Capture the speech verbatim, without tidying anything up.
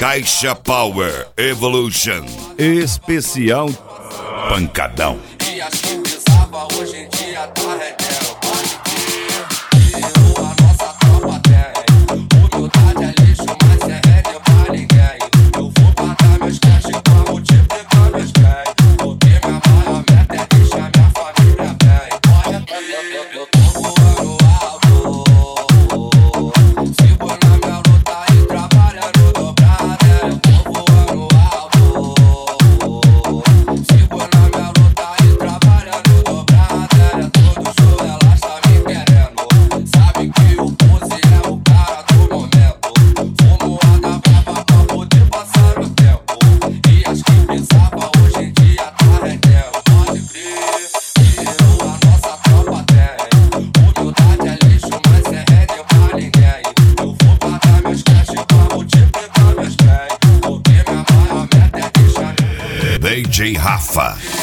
Caixa Power Evolution Especial Pancadão. E as que pisava hoje em dia tá rendendo. Pode crer, eu a nossa tropa tem. Humildade é lixo, mas é rede pra ninguém. Eu vou pagar meus cash pra multiplicar meus bens. Porque minha maior meta é deixar minha família bem. Olha, eu, eu tô voando alto. Sigo na minha luta e trabalhando dobrado. Eu tô voando alto. Sigo na minha luta e trabalhando dobrado. É todo show, ela está me querendo. Sabe que o Pose é o cara do momento. Fumo a da brava pra poder passar o tempo. E as que pisava hoje em dia tá rendendo. Pode crer, eu a nossa tropa tem. Humildade é lixo, mas é rede pra ninguém. Eu vou pagar meus cash pra multiplicar meus bens. Porque minha maior meta é deixar D J Rafa.